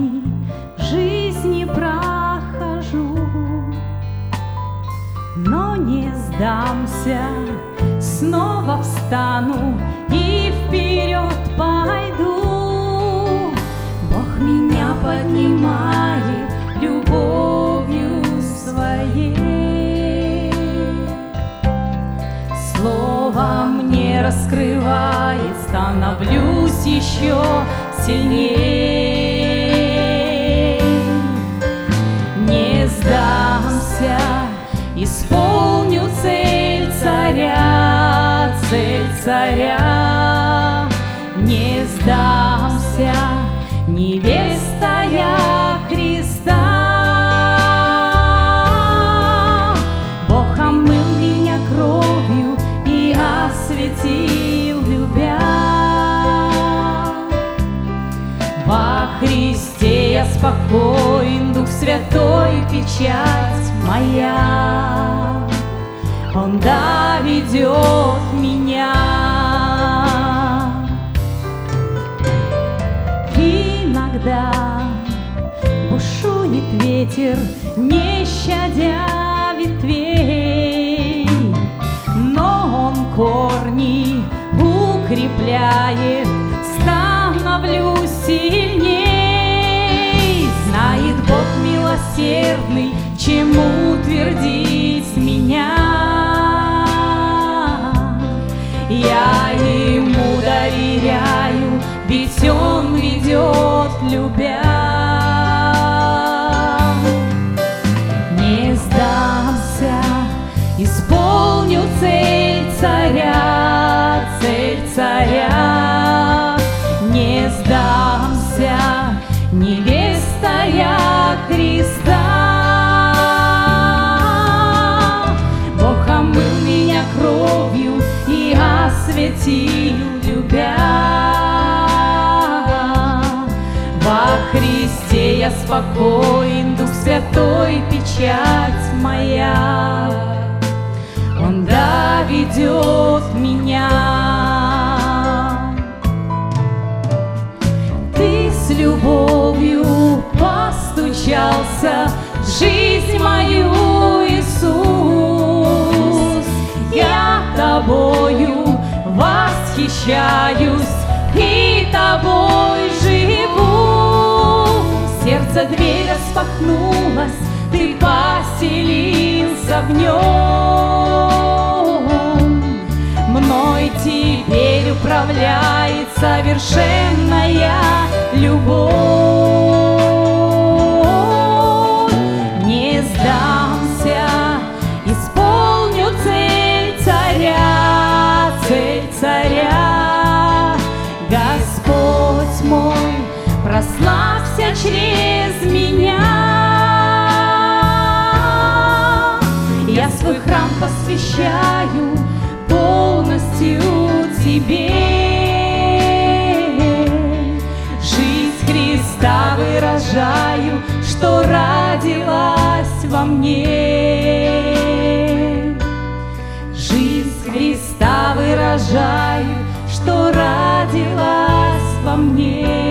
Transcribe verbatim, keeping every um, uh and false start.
грани жизни прохожу, но не сдамся, снова встану и вперед пойду. Бог меня поднимает любовью своей, Слово мне раскрывает, становлюсь еще сильней. Не сдамся, исполню цель царя, цель царя. Не сдамся, невеста я Христа. Бог омыл меня кровью и осветил, любя. Во Христе я спокоен, Дух Святой печать моя, Он доведет меня. Иногда бушует ветер, не щадя ветвей, но он корни укрепляет, становлюсь сильней. Знает Бог милосердный, чему утвердить меня. Я Ему доверяю, ведь Он ведет, любя. Не сдамся, исполню цель царя, цель царя. Не сдамся, невеста я Христа. Бог омыл меня кровью и осветил, любя. Во Христе я спокоен, Дух Святой печать моя, Он доведет меня. Ты с любовью постучался в жизнь мою, Иисус. Я Тобою восхищаюсь и Тобой живу. Сердце дверь распахнулась, Ты поселился в нем. Мной теперь управляет совершенная любовь. Не сдамся, исполню цель царя, цель царя. Господь мой, прославься через меня. Я свой храм посвящаю полностью Тебе. Жизнь Христа выражаю, что родилась во мне. Жизнь Христа выражаю, что родилась во мне.